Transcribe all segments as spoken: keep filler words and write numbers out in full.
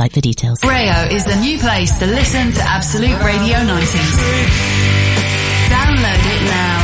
website for details. Rayo is the new place to listen to Absolute Radio nineties. Download it now.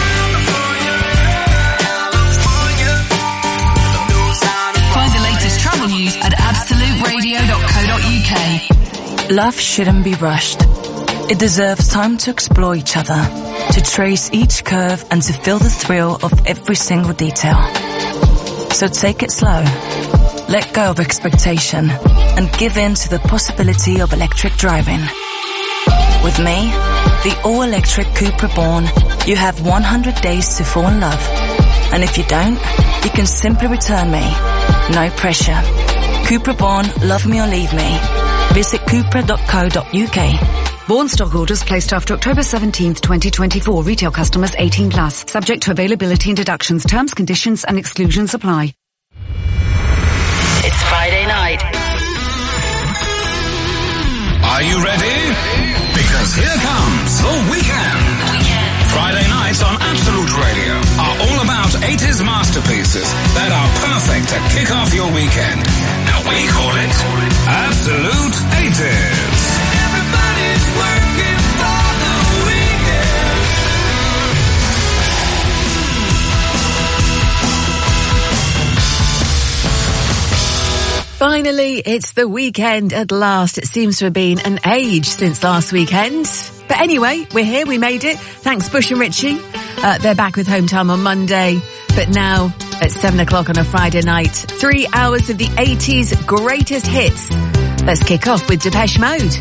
Find the latest travel news at absolute radio dot co dot uk. Love shouldn't be rushed. It deserves time to explore each other, to trace each curve and to feel the thrill of every single detail. So take it slow, let go of expectation, and give in to the possibility of electric driving. With me, the all-electric Cupra Born, you have one hundred days to fall in love. And if you don't, you can simply return me. No pressure. Cupra Born, love me or leave me. Visit cupra dot co dot uk. Born stock orders placed after October seventeenth, twenty twenty-four. Retail customers eighteen plus. Subject to availability and deductions. Terms, conditions and exclusions apply. It's Friday night. Are you ready? Because here comes the weekend. Friday nights on Absolute Radio are all about eighties masterpieces that are perfect to kick off your weekend. Now we call it Absolute eighties. Everybody's working for the weekend. Finally, it's the weekend at last. It seems to have been an age since last weekend. But anyway, we're here, we made it. Thanks, Bush and Richie. Uh, they're back with Home Time on Monday. But now, at seven o'clock on a Friday night, three hours of the eighties greatest hits. Let's kick off with Depeche Mode.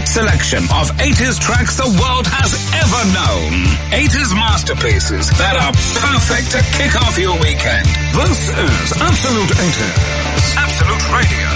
best selection of eighties tracks the world has ever known. eighties masterpieces that are perfect to kick off your weekend. This is Absolute eighties. Absolute Radio.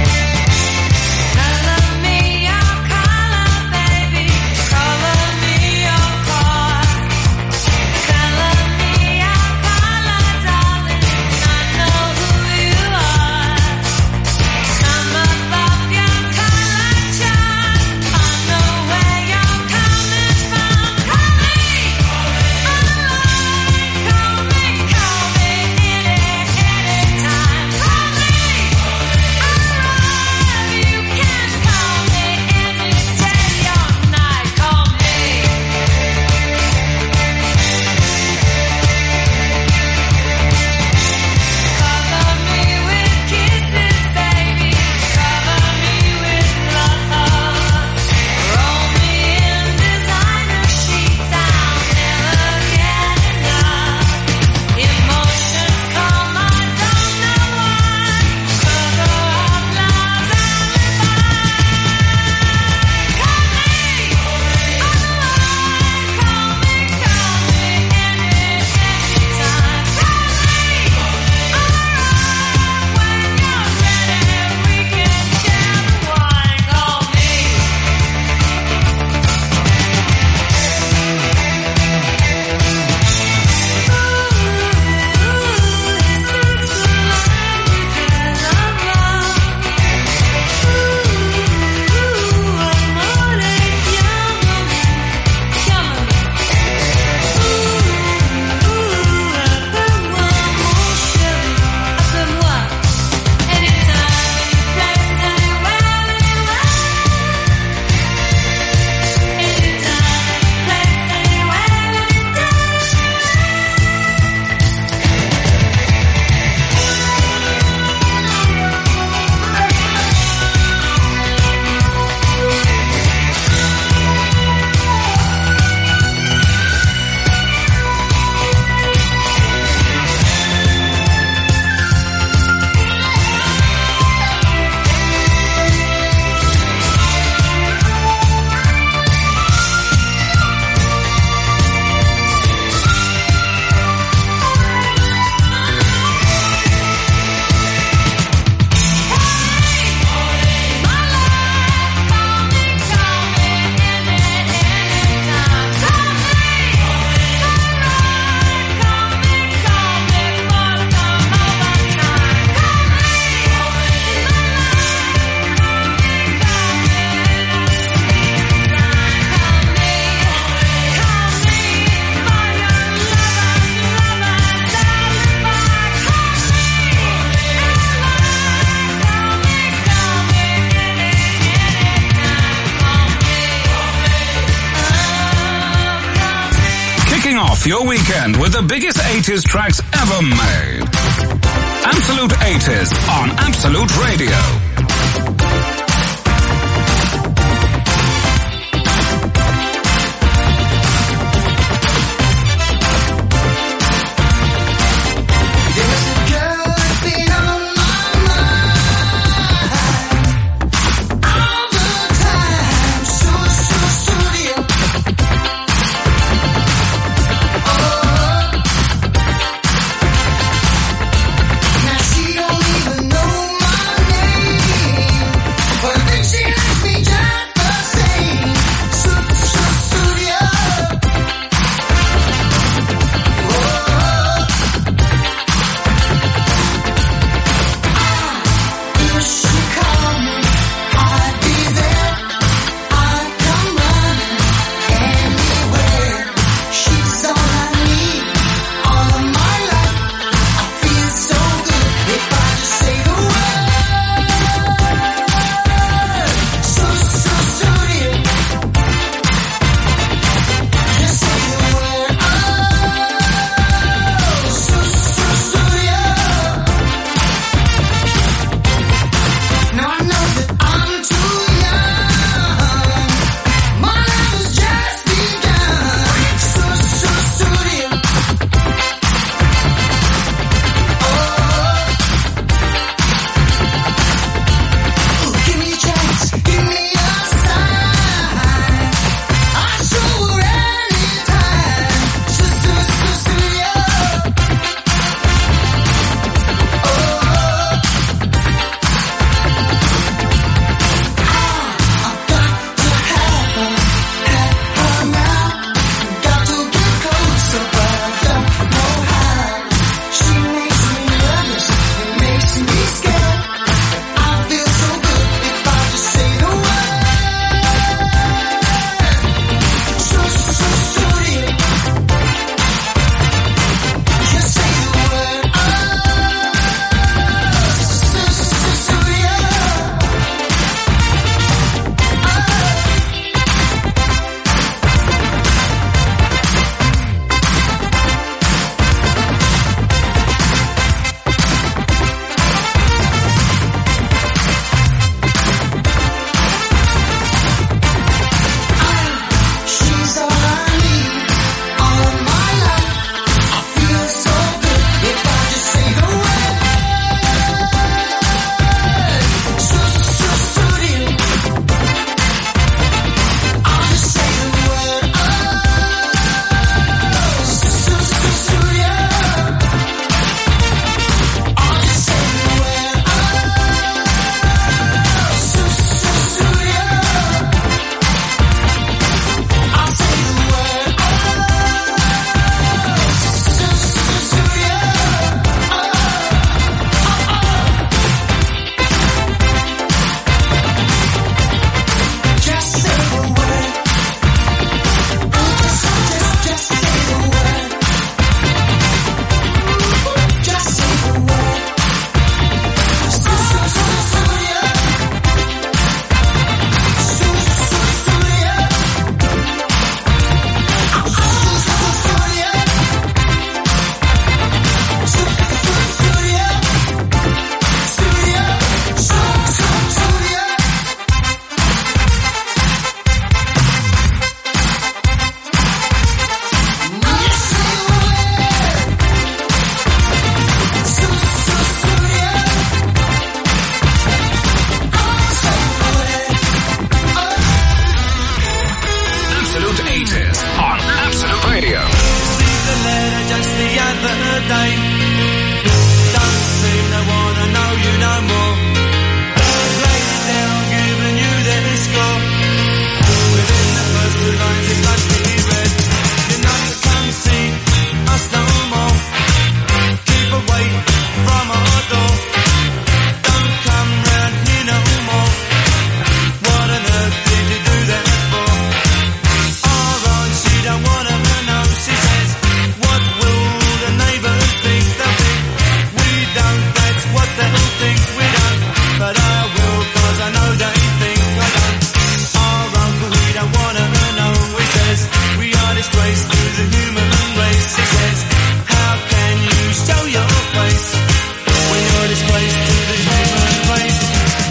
Your weekend with the biggest eighties tracks ever made. Absolute eighties on Absolute Radio. day. Don't seem to wanna know you no more. Lay down, giving you their score. Within the first two lines it must be read. You're not to come see us no more. Keep away from our door. Don't come round here no more. What on earth did you do that for? Alright, she don't wanna know. She says, what will the neighbours think? They'll think we don't, that's what they'll think we don't. But I will, cause I know they think I don't. Alright, but we don't wanna know. He says, we are disgrace to the human race. He says, how can you show your face when you're a disgrace to the human race?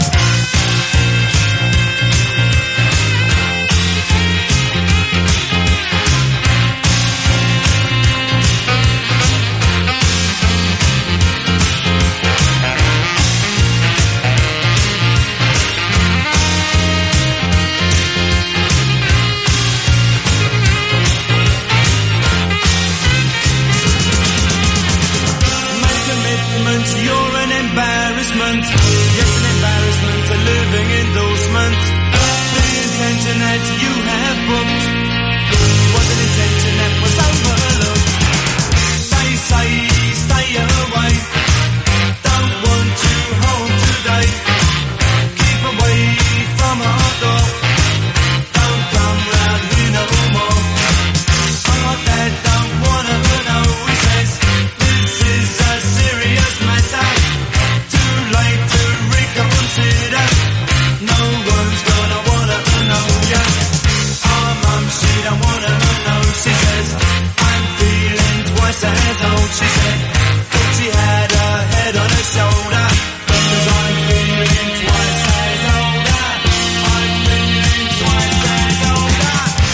You're an embarrassment. Yes, an embarrassment, a living endorsement. The intention that you have booked was an intention that was overlooked. They say stay away. Don't want you home today. Keep away from our door. Don't come round here no more. Oh, Dad don't wanna know. He says this is a serious matter. Too late to reconsider. No one's gonna wanna know ya. Our mum, she don't wanna know. She says I'm feeling twice as old. She said thought she had her head on her shoulder. Cause I'm feeling twice as older. I'm feeling twice as older.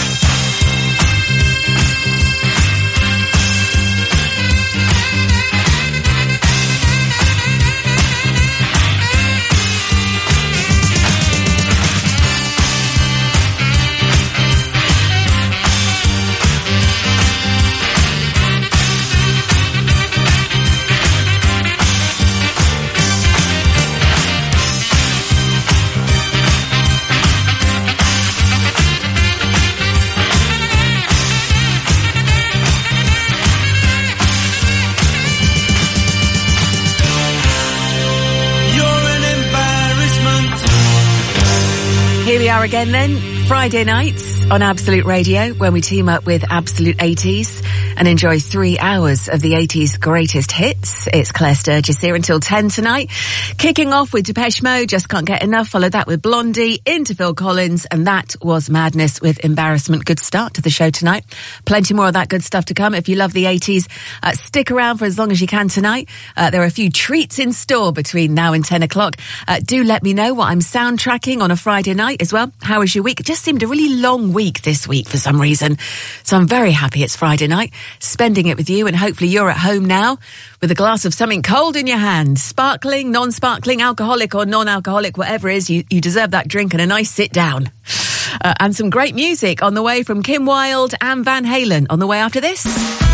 You're an embarrassment. Here we are again then, Friday nights on Absolute Radio, when we team up with Absolute eighties and enjoy three hours of the eighties greatest hits. It's Claire Sturgis here until ten tonight. Kicking off with Depeche Mode, Just Can't Get Enough, followed that with Blondie, into Phil Collins, and that was Madness with Embarrassment. Good start to the show tonight. Plenty more of that good stuff to come. If you love the eighties, uh, stick around for as long as you can tonight. Uh, there are a few treats in store between now and ten o'clock. Uh, do let me know what I'm soundtracking on a Friday night as well. How was your week? It just seemed a really long week this week for some reason. So I'm very happy it's Friday night, spending it with you, and hopefully you're at home now with a glass of something cold in your hand. Sparkling, non-sparkling, alcoholic or non-alcoholic, whatever it is, you, you deserve that drink and a nice sit down. Uh, and some great music on the way from Kim Wilde and Van Halen on the way after this.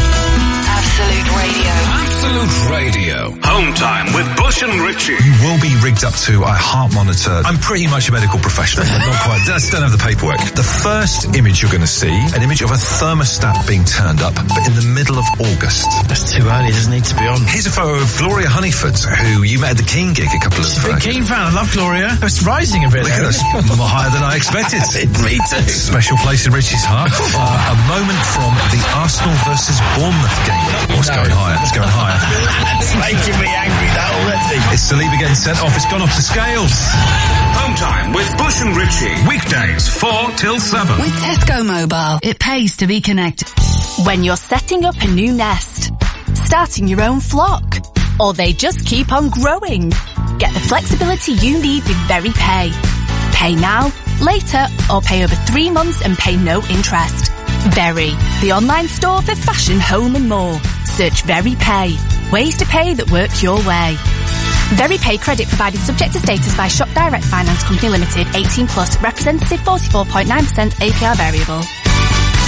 Absolute Radio. Absolute Radio. Home time with Bush and Richie. You will be rigged up to a heart monitor. I'm pretty much a medical professional, but not quite. I don't have the paperwork. The first image you're going to see, an image of a thermostat being turned up, but in the middle of August. That's too early. It doesn't need to be on. Here's a photo of Gloria Honeyford, who you met at the Keen gig a couple of... She's a big Keen fan. I love Gloria. It's rising a bit. Look at us. More higher than I expected. Me too. Special place in Richie's heart. Uh, a moment from the Arsenal versus Bournemouth game. What's No. going higher? It's going higher. It's making me angry, that already. It's Saliba getting sent off. It's gone off the scales. Home time with Bush and Richie. Weekdays, four till seven. With Tesco Mobile, it pays to be connected. When you're setting up a new nest, starting your own flock, or they just keep on growing, get the flexibility you need with VeryPay. Pay now, later, or pay over three months and pay no interest. Very, the online store for fashion, home and more. Search VeryPay. Ways to pay that work your way. VeryPay credit provided subject to status by Shop Direct Finance Company Limited, eighteen plus, representative forty-four point nine percent A P R variable.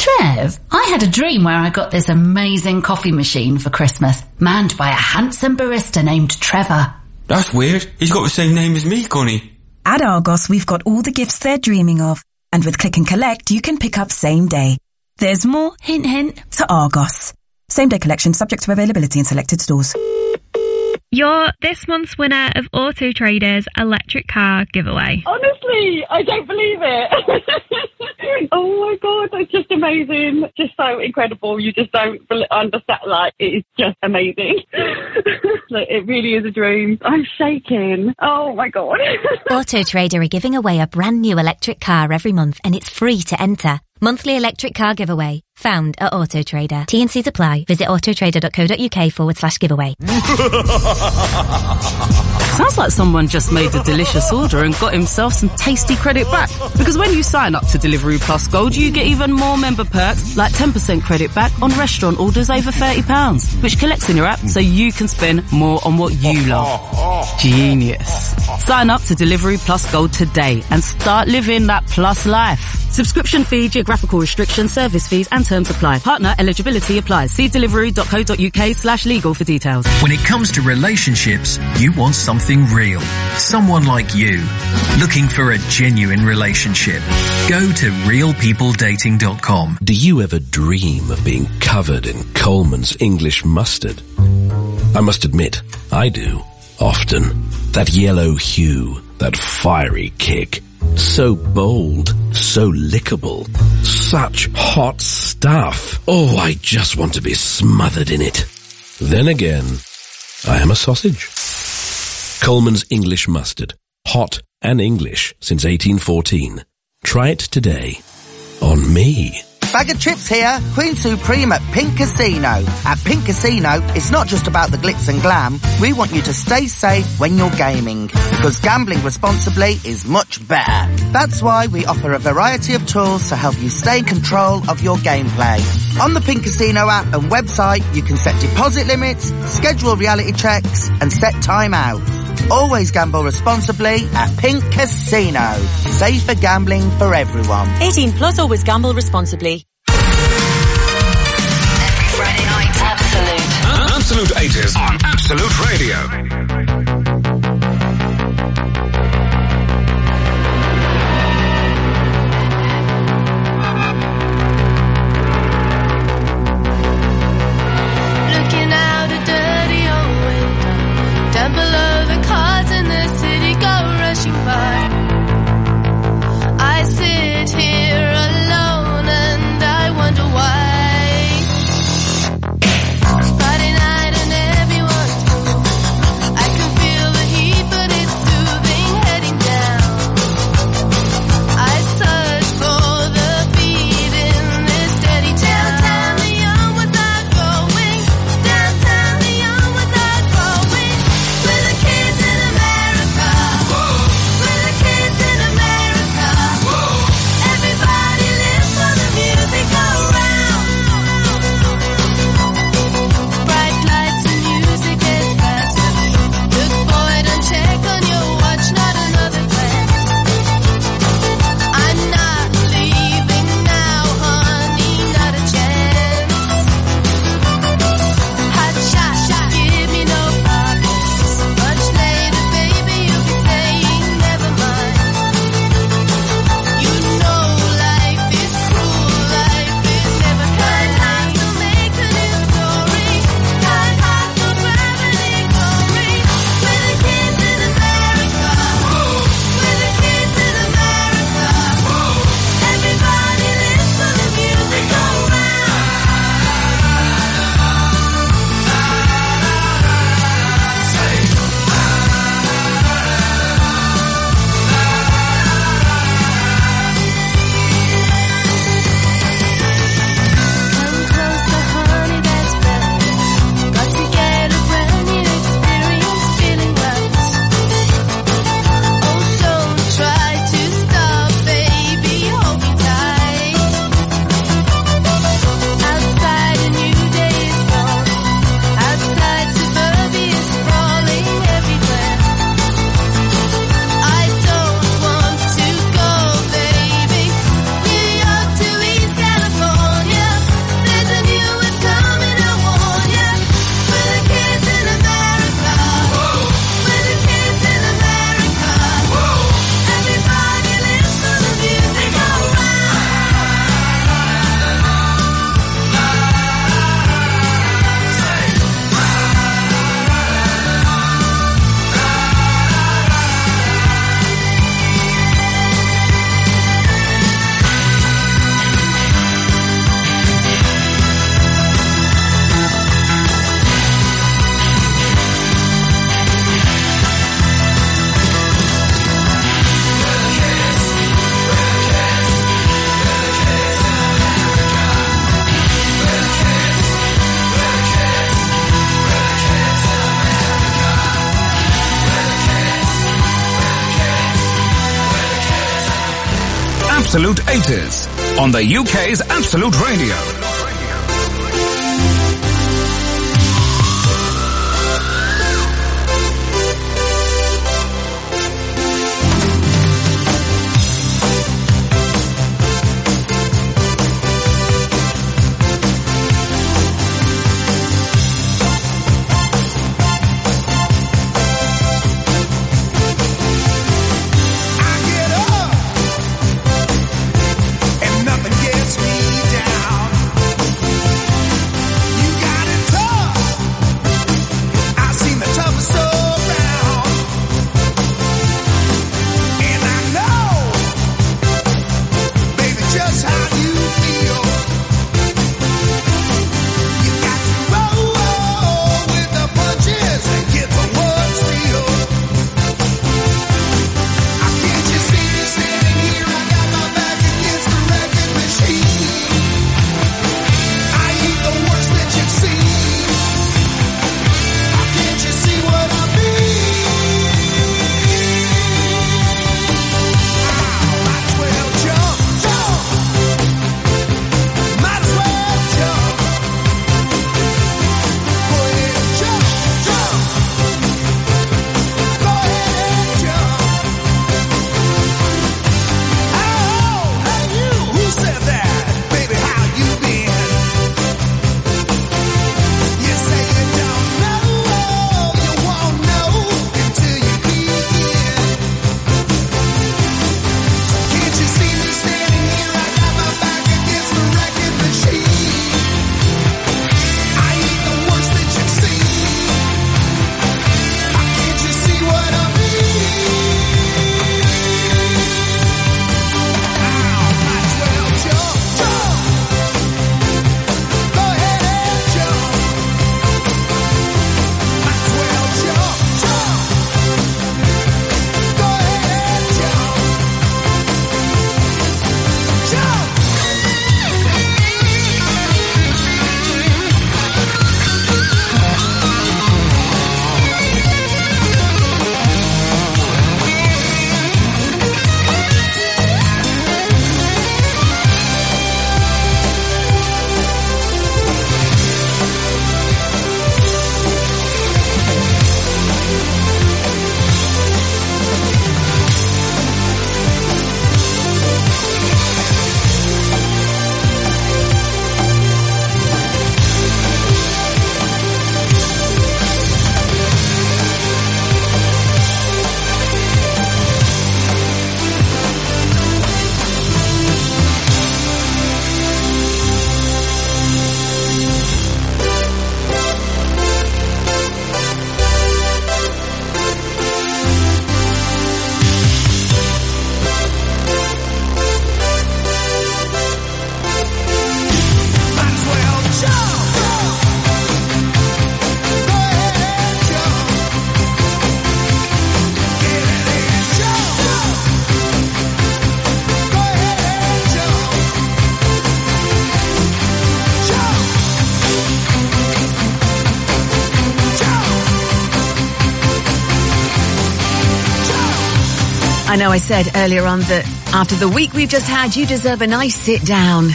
Trev, I had a dream where I got this amazing coffee machine for Christmas, manned by a handsome barista named Trevor. That's weird. He's got the same name as me, Connie. At Argos, we've got all the gifts they're dreaming of. And with Click and Collect, you can pick up same day. There's more, hint hint, to Argos. Same day collection subject to availability in selected stores. You're this month's winner of Auto Trader's electric car giveaway. Honestly, I don't believe it. Oh my God, that's just amazing. Just so incredible. You just don't understand. Like, it is just amazing. Like, it really is a dream. I'm shaking. Oh my God. Auto Trader are giving away a brand new electric car every month and it's free to enter. Monthly electric car giveaway. Found at Auto Trader. T and C's apply. Visit autotrader.co.uk forward slash giveaway. Sounds like someone just made a delicious order and got himself some tasty credit back. Because when you sign up to Deliveroo Plus Gold, you get even more member perks, like ten percent credit back on restaurant orders over thirty pounds, which collects in your app so you can spend more on what you love. Genius. Sign up to Deliveroo Plus Gold today and start living that plus life. Subscription fee, geographical restrictions, service fees and terms apply. Partner eligibility applies. See deliveroo.co.uk slash legal for details. When it comes to relationships, you want something real. Someone like you. Looking for a genuine relationship. Go to real people dating dot com. Do you ever dream of being covered in Coleman's English mustard? I must admit, I do. Often. That yellow hue, that fiery kick. So bold, so lickable, such hot stuff. Oh, I just want to be smothered in it. Then again, I am a sausage. Coleman's English Mustard. Hot and English since eighteen fourteen. Try it today. On me. Bag of chips here, Queen Supreme at Pink Casino. At Pink Casino, it's not just about the glitz and glam. We want you to stay safe when you're gaming, because gambling responsibly is much better. That's why we offer a variety of tools to help you stay in control of your gameplay. On the Pink Casino app and website, you can set deposit limits, schedule reality checks, and set timeouts. Always gamble responsibly at Pink Casino. Safer gambling for everyone. eighteen plus, always gamble responsibly. Every Friday night, Absolute. Absolute eighties on Absolute Radio. I Absolute eighties on the U K's Absolute Radio. I know I said earlier on that after the week we've just had, you deserve a nice sit down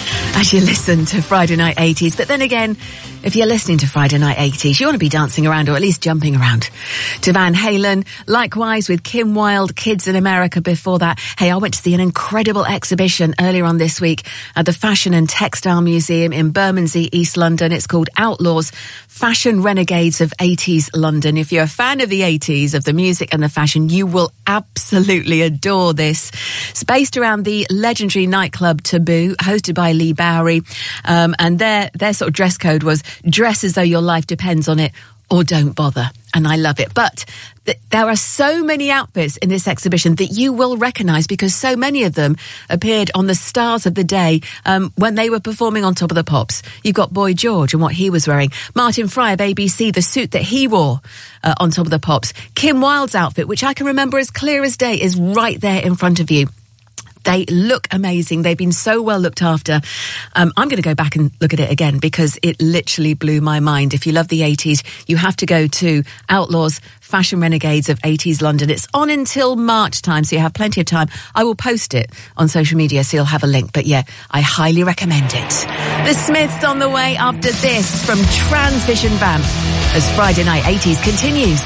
as you listen to Friday Night eighties. But then again, if you're listening to Friday Night eighties, you want to be dancing around or at least jumping around to Van Halen. Likewise with Kim Wilde, Kids in America before that. Hey, I went to see an incredible exhibition earlier on this week at the Fashion and Textile Museum in Bermondsey, East London. It's called Outlaws, Fashion Renegades of eighties London. If you're a fan of the eighties, of the music and the fashion, you will absolutely adore this. It's based around the legendary nightclub Taboo, hosted by Lee Bowery. Um, and their, their sort of dress code was dress as though your life depends on it or don't bother. And I love it. But th- there are so many outfits in this exhibition that you will recognise because so many of them appeared on the stars of the day um, when they were performing on Top of the Pops. You've got Boy George and what he was wearing. Martin Fry of A B C, the suit that he wore uh, on Top of the Pops. Kim Wilde's outfit, which I can remember as clear as day, is right there in front of you. They look amazing. They've been so well looked after. Um, I'm going to go back and look at it again because it literally blew my mind. If you love the eighties, you have to go to Outlaws Fashion Renegades of eighties London. It's on until March time, so you have plenty of time. I will post it on social media so you'll have a link. But yeah, I highly recommend it. The Smiths on the way after this from Transvision Vamp as Friday Night eighties continues.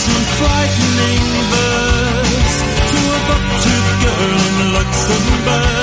Frightening verse to a buck-toothed girl in Luxembourg.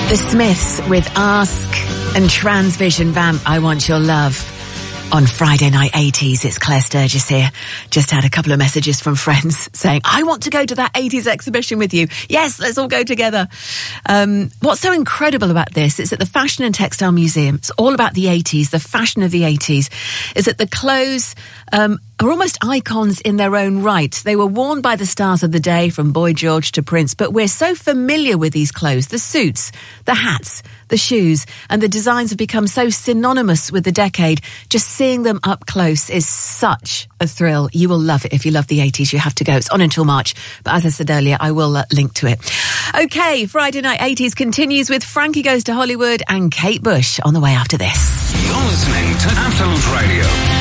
The Smiths with Ask and Transvision Vamp, I Want Your Love. On Friday Night eighties, it's Claire Sturgis here. Just had a couple of messages from friends saying, I want to go to that eighties exhibition with you. Yes, let's all go together. Um, what's so incredible about this is that the Fashion and Textile Museum, it's all about the eighties, the fashion of the eighties, is that the clothes um, are almost icons in their own right. They were worn by the stars of the day, from Boy George to Prince, but we're so familiar with these clothes, the suits, the hats, the shoes, and the designs have become so synonymous with the decade. Just seeing them up close is such a thrill. You will love it. If you love the eighties, you have to go. It's on until March, but as I said earlier, I will uh, link to it. Okay, Friday Night eighties continues with Frankie Goes to Hollywood and Kate Bush on the way after this. You're listening to Absolute Radio.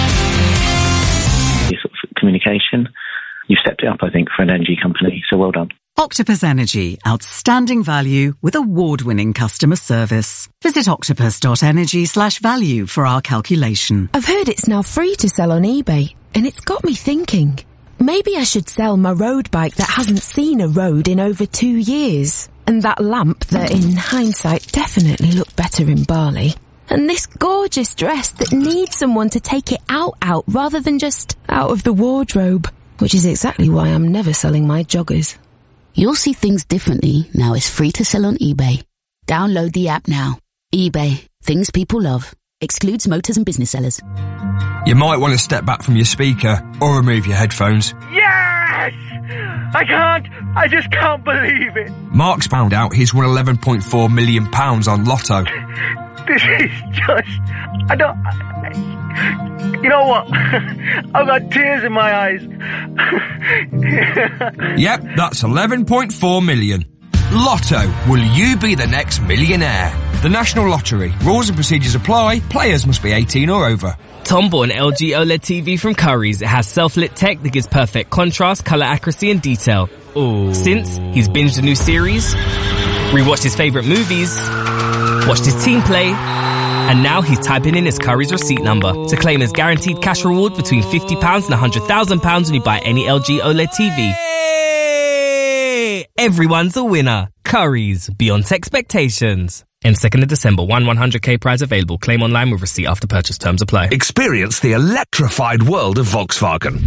Sort of communication. You've stepped it up, I think, for an energy company, so well done. Octopus Energy, outstanding value with award-winning customer service. Visit octopus.energy slash value for our calculation. I've heard it's now free to sell on eBay, and it's got me thinking. Maybe I should sell my road bike that hasn't seen a road in over two years, and that lamp that in hindsight definitely looked better in Bali, and this gorgeous dress that needs someone to take it out out rather than just out of the wardrobe, which is exactly why I'm never selling my joggers. You'll see things differently now. It's free to sell on eBay. Download the app now. eBay. Things people love. Excludes motors and business sellers. You might want to step back from your speaker or remove your headphones. Yes! I can't. I just can't believe it. Mark's found out he's won eleven point four million pounds on Lotto. This is just... I don't... I, you know what? I've got tears in my eyes. Yep, that's eleven point four million. Lotto, will you be the next millionaire? The National Lottery. Rules and procedures apply. Players must be eighteen or over. Tom bought an L G OLED T V from Currys. It has self-lit tech that gives perfect contrast, colour accuracy and detail. Ooh. Since, he's binged a new series, rewatched his favourite movies, watched his team play, and now he's typing in his Currys receipt number to claim his guaranteed cash reward between fifty pounds and one hundred thousand pounds when you buy any L G OLED T V. Hey! Everyone's a winner. Currys, beyond expectations. End second of December, one one hundred k prize available. Claim online with receipt after purchase. Terms apply. Experience the electrified world of Volkswagen.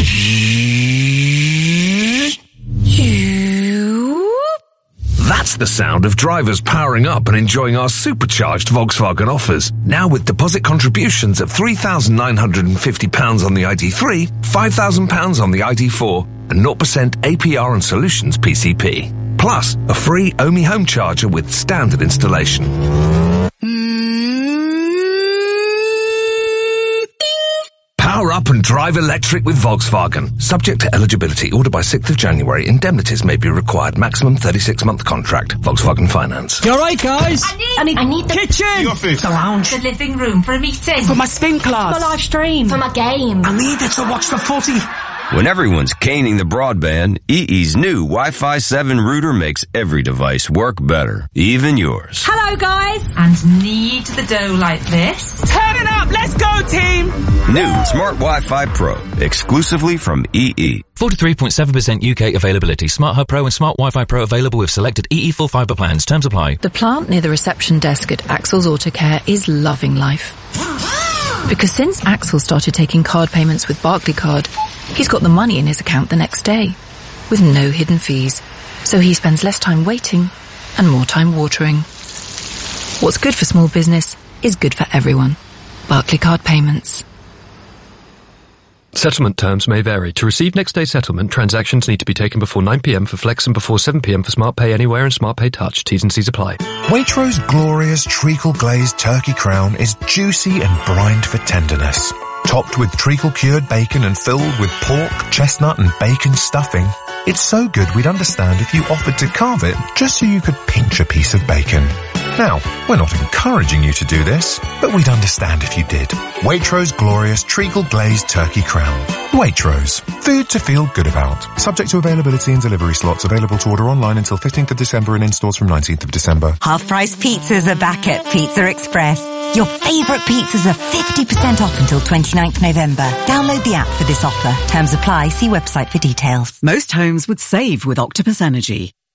That's the sound of drivers powering up and enjoying our supercharged Volkswagen offers. Now with deposit contributions of three thousand nine hundred fifty pounds on the I D three, five thousand pounds on the I D four, and zero percent A P R and Solutions P C P. Plus, a free Omi home charger with standard installation. Power up and drive electric with Volkswagen. Subject to eligibility. Order by sixth of January. Indemnities may be required. Maximum thirty-six month contract. Volkswagen Finance. You alright, guys? I need, I need, I need the kitchen. Your food. The lounge. The living room for a meeting. For my spin class. For my live stream. For my game. I need it to watch the footy. When everyone's caning the broadband, E E's new Wi-Fi seven router makes every device work better, even yours. Hello, guys. And knead the dough like this. Turn it up. Let's go, team. New Smart Wi-Fi Pro, exclusively from E E. forty-three point seven percent U K availability. Smart Hub Pro and Smart Wi-Fi Pro available with selected E E full fibre plans. Terms apply. The plant near the reception desk at Axel's Autocare is loving life. Because since Axel started taking card payments with Barclaycard, he's got the money in his account the next day, with no hidden fees. So he spends less time waiting and more time watering. What's good for small business is good for everyone. Barclaycard Payments. Settlement terms may vary. To receive next day settlement, transactions need to be taken before nine p m for Flex and before seven p m for Smart Pay Anywhere and Smart Pay Touch. T's and C's apply. Waitrose glorious treacle glazed turkey crown is juicy and brined for tenderness. Topped with treacle cured bacon and filled with pork, chestnut and bacon stuffing. It's so good we'd understand if you offered to carve it just so you could pinch a piece of bacon. Now, we're not encouraging you to do this, but we'd understand if you did. Waitrose glorious treacle glazed turkey crown. Waitrose. Food to feel good about. Subject to availability and delivery slots. Available to order online until fifteenth of December and in stores from nineteenth of December. Half-price pizzas are back at Pizza Express. Your favourite pizzas are fifty percent off until twenty-ninth of November. Download the app for this offer. Terms apply. See website for details. Most homes would save with Octopus Energy.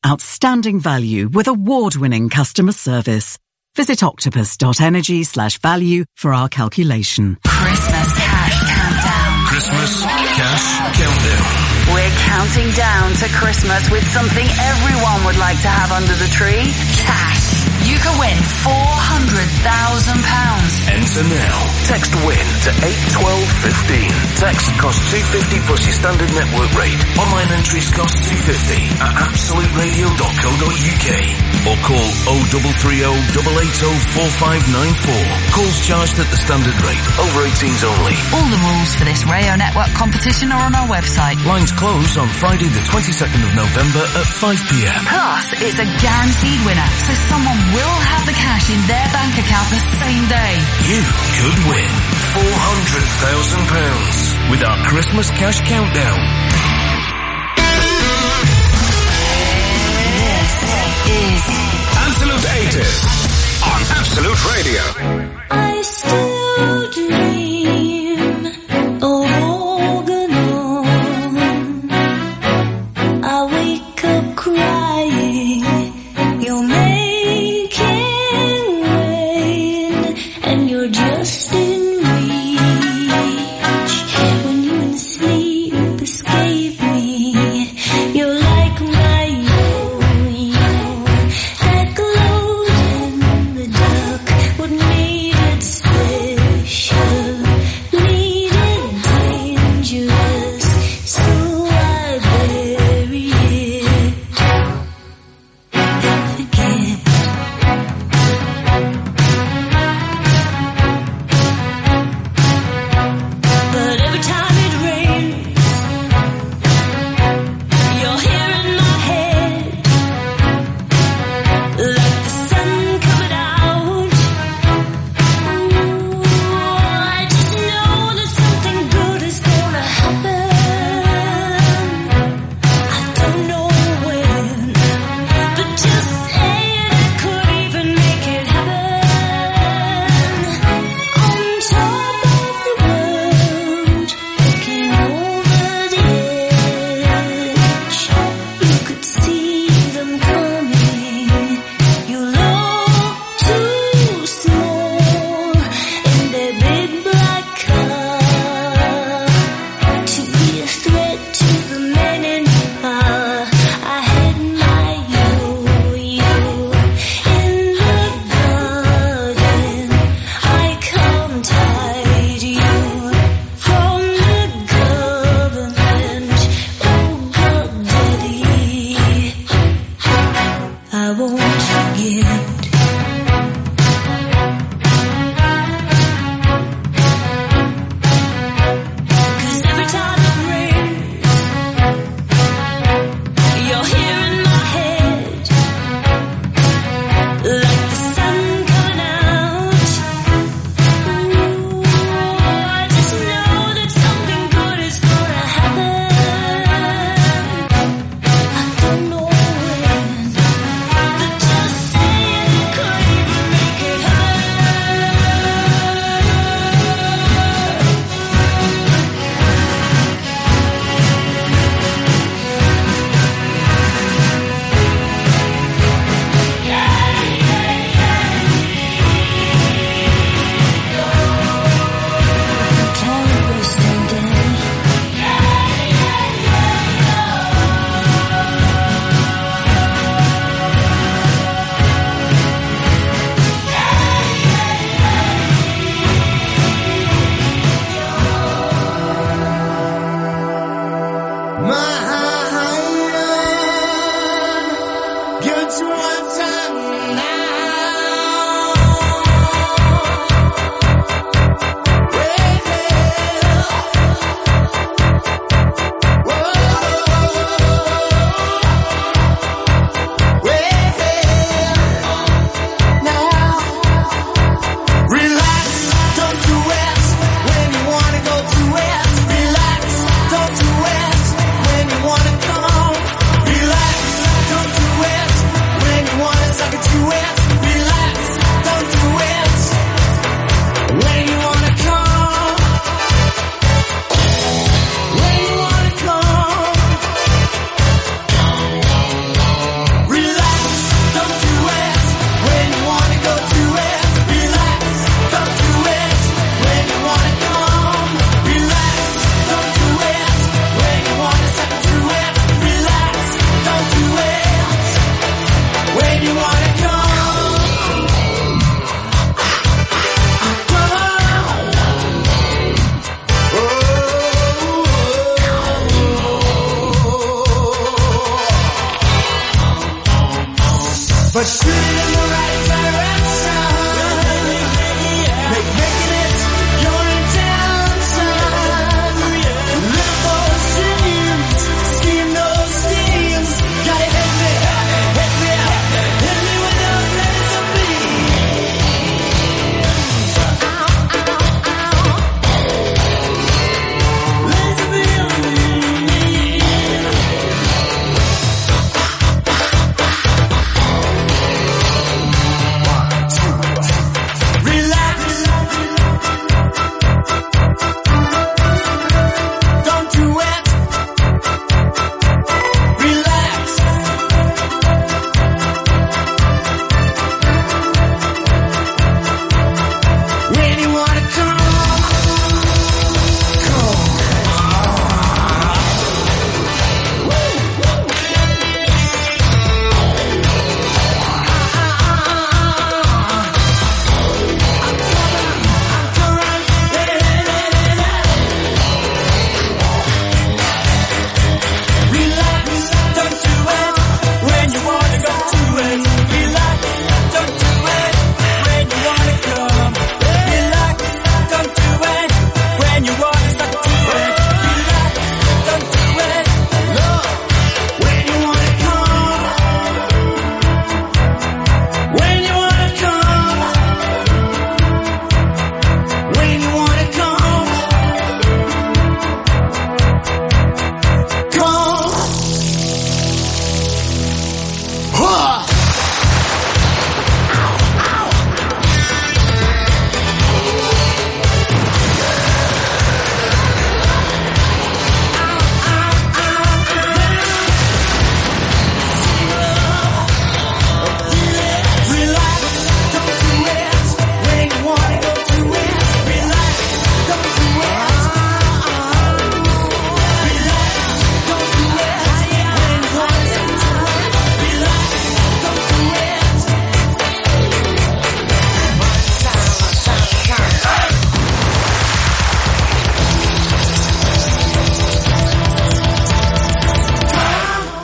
Outstanding value with award-winning customer service. Visit octopus.energy slash value for our calculation. Christmas cash countdown. Christmas cash countdown. We're counting down to Christmas with something everyone would like to have under the tree. Cash. You could win four hundred thousand pounds. Enter now. Text WIN to eight twelve fifteen. Text costs two pounds fifty plus your standard network rate. Online entries cost two pounds fifty at absolute radio dot co dot uk or call oh three three oh, eight eight oh, four five nine four. Calls charged at the standard rate. Over eighteens only. All the rules for this Rayo Network competition are on our website. Lines close on Friday the twenty-second of November at five p m. Plus, it's a guaranteed winner, so someone will have the cash in their bank account the same day. You could win four hundred thousand pounds with our Christmas cash countdown. This is Absolute eighties on Absolute Radio. I still dream of Organon. I wake up crying. You're making rain, and you're just in reach. When you in sleep escape me, you're like my yo-yo that glowed in the dark. What made it stay?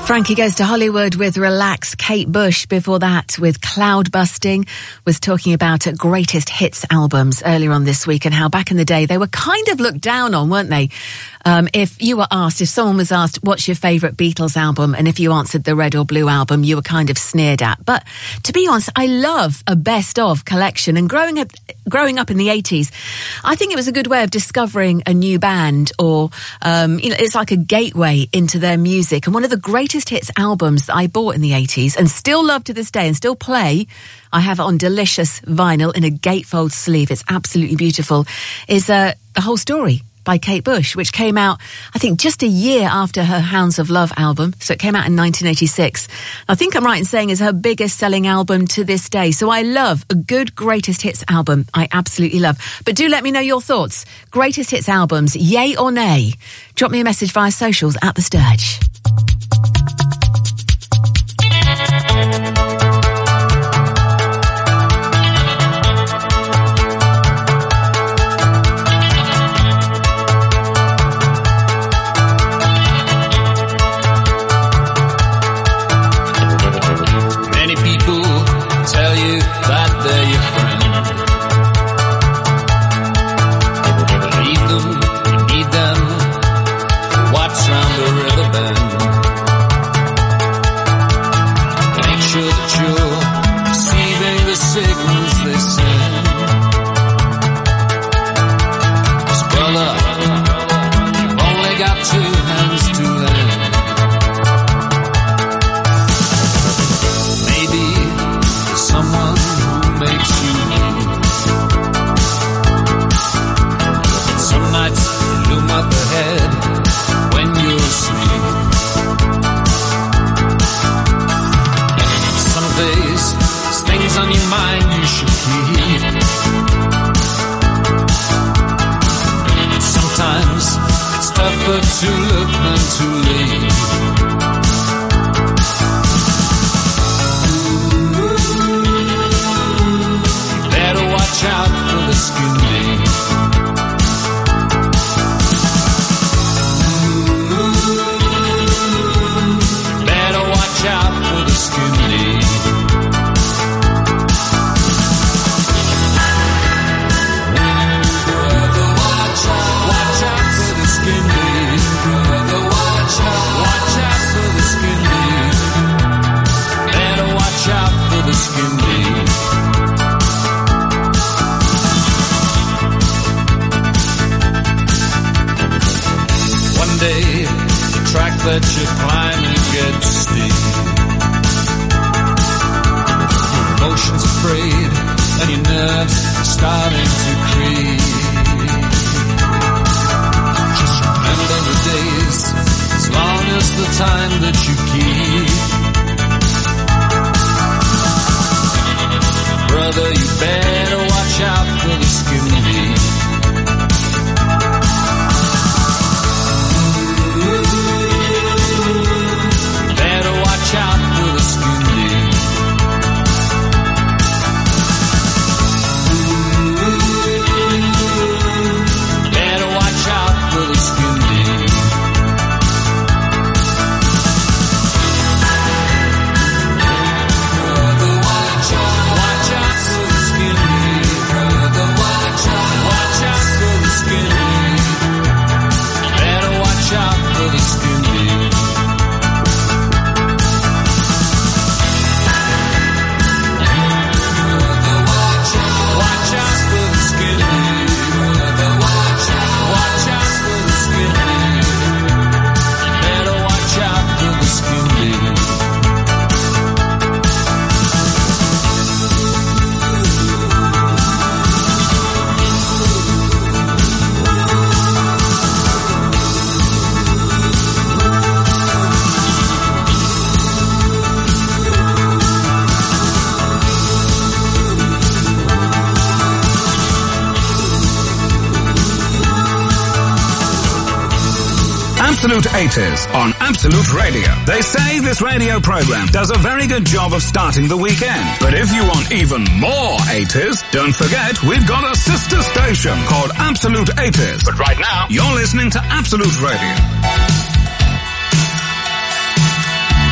Frankie Goes to Hollywood with Relax. Kate Bush before that with Cloud Busting was talking about uh, greatest hits albums earlier on this week and how back in the day they were kind of looked down on, weren't they? Um, if you were asked, if someone was asked, what's your favourite Beatles album? And if you answered the Red or Blue album, you were kind of sneered at. But to be honest, I love a best of collection. And growing up, growing up in the eighties, I think it was a good way of discovering a new band or, um, you know, it's like a gateway into their music. And one of the greatest hits albums that I bought in the eighties and still love to this day and still play, I have it on delicious vinyl in a gatefold sleeve. It's absolutely beautiful, is uh, The Whole Story by Kate Bush, which came out, I think, just a year after her Hounds of Love album. So it came out in nineteen eighty-six. I think I'm right in saying it's her biggest selling album to this day. So I love a good greatest hits album. I absolutely love. But do let me know your thoughts. Greatest hits albums, yay or nay? Drop me a message via socials at The Sturge. To look than to leave. Better watch out for the skin deep. Better watch out for the skin deep. Watch out, watch out for the skin deep. Watch out for the skin deep. Better watch out for the skin deep. One day, the track that you're climbing gets steep. Your emotions afraid, and your nerves starting to creep. Just remember the days, as long as the time that you keep. Brother, you better watch out for the skin deep. Better watch out for the skin deep. Better watch out for the skin deep. Absolute eighties on Absolute Radio. They say this radio program does a very good job of starting the weekend. But if you want even more eighties, don't forget we've got a sister station called Absolute eighties. But right now, you're listening to Absolute Radio.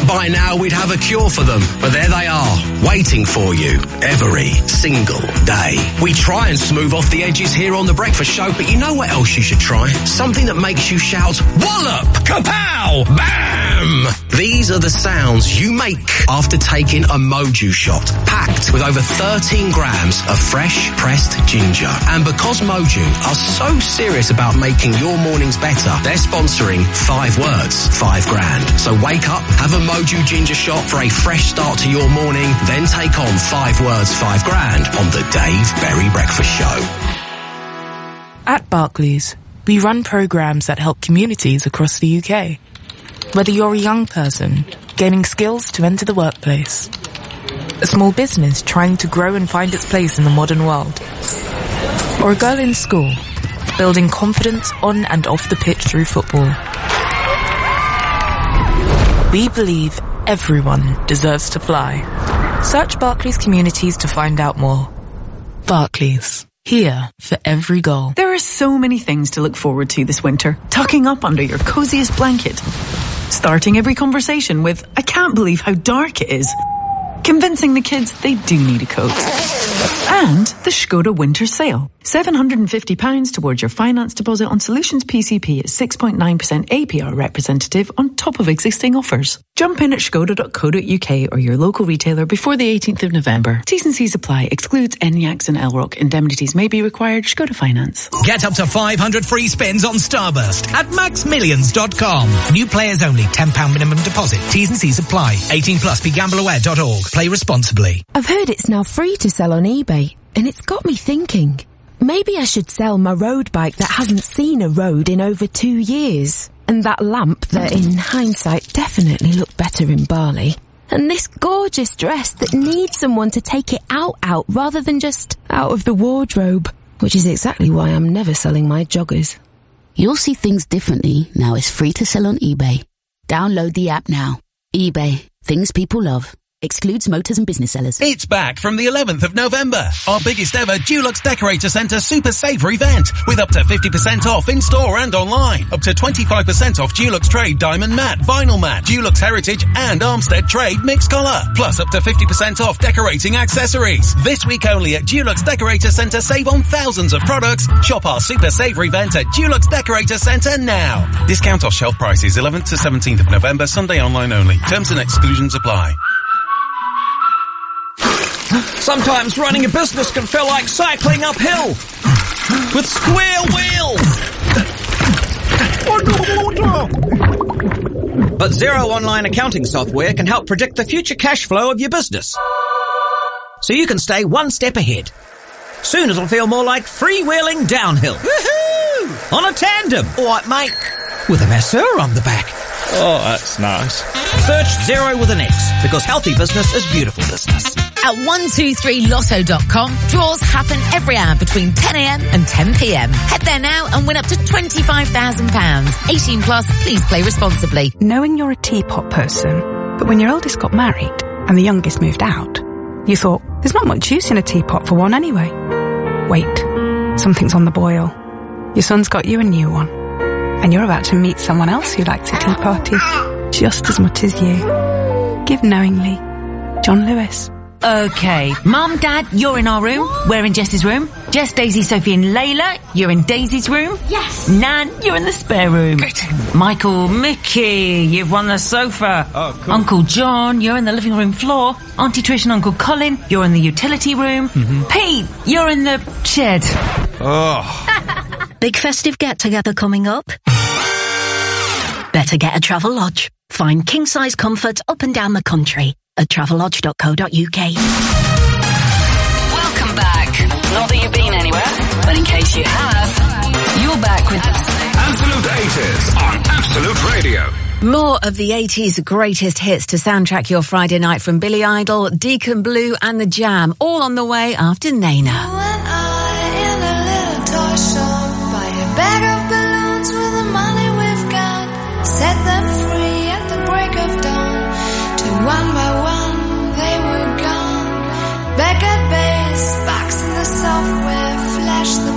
By now we'd have a cure for them, but there they are, waiting for you every single day. We try and smooth off the edges here on The Breakfast Show, but you know what else you should try? Something that makes you shout, wallop, kapow, bam! These are the sounds you make after taking a Moju shot, packed with over thirteen grams of fresh pressed ginger. And because Moju are so serious about making your mornings better, they're sponsoring Five Words, Five Grand. So wake up, have a Moju ginger shot for a fresh start to your morning, then take on Five Words, Five Grand on the Dave Berry Breakfast Show. At Barclays, we run programs that help communities across the U K. Whether you're a young person gaining skills to enter the workplace, a small business trying to grow and find its place in the modern world, or a girl in school building confidence on and off the pitch through football, we believe everyone deserves to fly. Search Barclays Communities to find out more. Barclays, here for every goal. There are so many things to look forward to this winter. Tucking up under your coziest blanket. Starting every conversation with, I can't believe how dark it is. Convincing the kids they do need a coat. And the Skoda Winter Sale. seven hundred fifty pounds towards your finance deposit on Solutions P C P at six point nine percent A P R representative on top of existing offers. Jump in at skoda dot co dot U K or your local retailer before the eighteenth of November. T's and C's apply. Excludes N YACs and L R O C. Indemnities may be required. Skoda Finance. Get up to five hundred free spins on Starburst at max millions dot com. New players only. ten pounds minimum deposit. T's and C's apply. eighteen plus. Be gamble aware dot org. Play responsibly. I've heard it's now free to sell on eBay, and it's got me thinking. Maybe I should sell my road bike that hasn't seen a road in over two years. And that lamp that, in hindsight, definitely looked better in Bali. And this gorgeous dress that needs someone to take it out out rather than just out of the wardrobe. Which is exactly why I'm never selling my joggers. You'll see things differently now it's free to sell on eBay. Download the app now. eBay. Things people love. Excludes motors and business sellers. It's back from the eleventh of November. Our biggest ever Dulux Decorator Centre Super Saver event with up to fifty percent off in store and online. Up to twenty-five percent off Dulux Trade Diamond Matte, Vinyl Matte, Dulux Heritage and Armstead Trade Mixed Colour. Plus up to fifty percent off decorating accessories. This week only at Dulux Decorator Centre, save on thousands of products. Shop our Super Saver event at Dulux Decorator Centre now. Discount off shelf prices eleventh to seventeenth of November, Sunday online only. Terms and exclusions apply. Sometimes running a business can feel like cycling uphill with square wheels. But Xero Online Accounting Software can help predict the future cash flow of your business, so you can stay one step ahead. Soon it'll feel more like freewheeling downhill. Woohoo! On a tandem. All right, mate. With a masseur on the back. Oh, that's nice. Search Xero with an X, because healthy business is beautiful business. At one two three lotto dot com, draws happen every hour between ten a m and ten p m. Head there now and win up to twenty-five thousand pounds. eighteen plus, please play responsibly. Knowing you're a teapot person, but when your eldest got married and the youngest moved out, you thought, there's not much use in a teapot for one anyway. Wait, something's on the boil. Your son's got you a new one. And you're about to meet someone else who likes a tea party just as much as you. Give knowingly. John Lewis. Okay, Mum, Dad, you're in our room. We're in Jess's room. Jess, Daisy, Sophie and Layla, you're in Daisy's room. Yes. Nan, you're in the spare room. Michael, Mickey, you've won the sofa. Oh, cool. Uncle John, you're in the living room floor. Auntie Trish and Uncle Colin, you're in the utility room. Mm-hmm. Pete, you're in the shed. Oh. Big festive get-together coming up? Better get a Travelodge. Find king-size comfort up and down the country at travelodge dot co dot U K. Welcome back. Not that you've been anywhere, but in case you have, you're back with Absolute eighties on Absolute Radio. More of the eighties greatest hits to soundtrack your Friday night from Billy Idol, Deacon Blue and The Jam, all on the way after Nena. Bag of balloons with the money we've got, set them free at the break of dawn. Till one by one they were gone. Back at base, box in the software, flash the